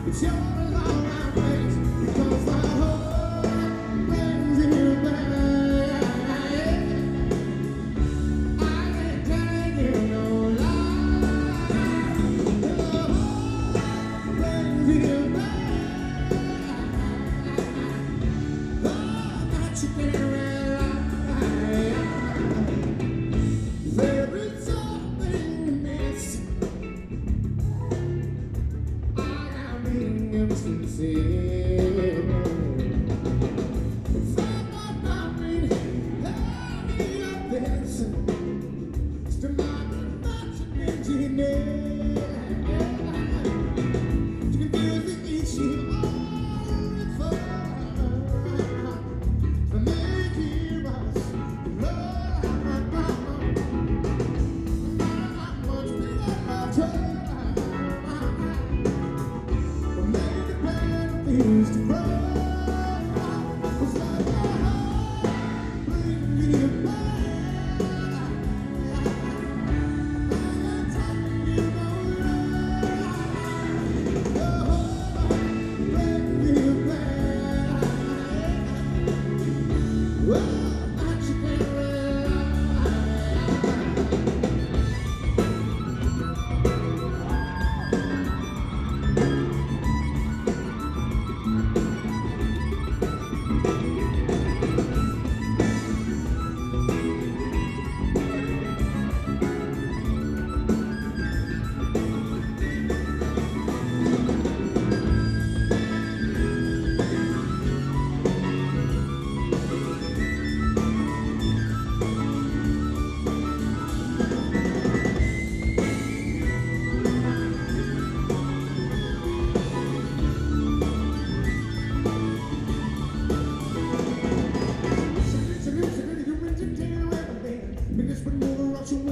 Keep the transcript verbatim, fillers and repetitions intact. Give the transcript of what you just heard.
It's your alarm place because my heart brings you back. I can't tell you no lie. Your heart brings you back. Oh, that you can realize there is something missing. Sincere. From my mind, hurry up this. To my imagination, to confuse the issue all in fun, to make us love. How much we love try. Things to grow. It's like my heart bringing you back. I'm telling you no lie. Your heart bringing you back. Oh, that you can realize. Because when you're rushing